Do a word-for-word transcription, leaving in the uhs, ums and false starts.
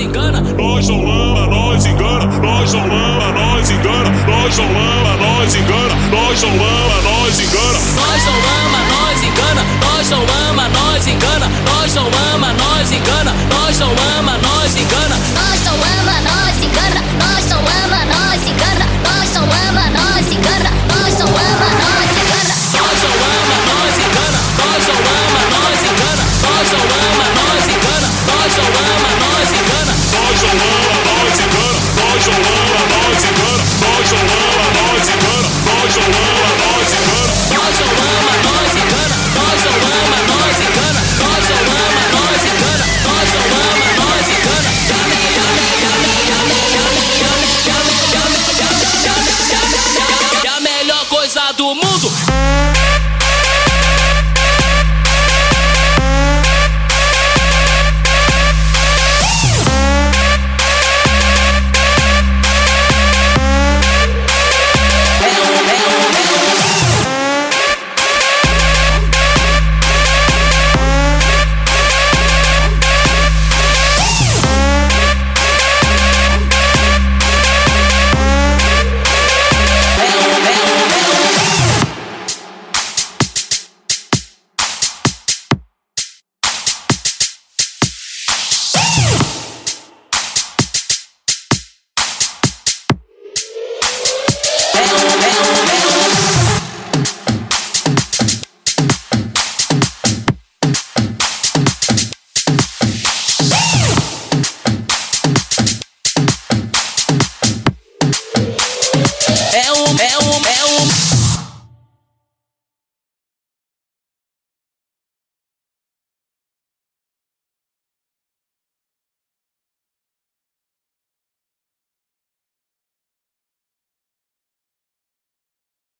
engana. Nós não ama, nós engana. Nós não ama, nós engana. Nós não ama, nós engana. Nós não ama, nós engana. Nós não ama, nós engana. Nós não ama, nós engana. Nós não ama, nós engana. Nós não ama, nós engana. Nós não ama, nós engana. Nós não ama, nós engana. Nós não ama, nós engana. Nós não ama, nós engana. Nós não ama, nós engana. Nós não ama, nós engana. Nós não ama, nós engana. Nós não ama, nós engana. Nós não ama, nós engana. Nós não ama, nós engana. Nós não ama, nós engana. Nós não ama.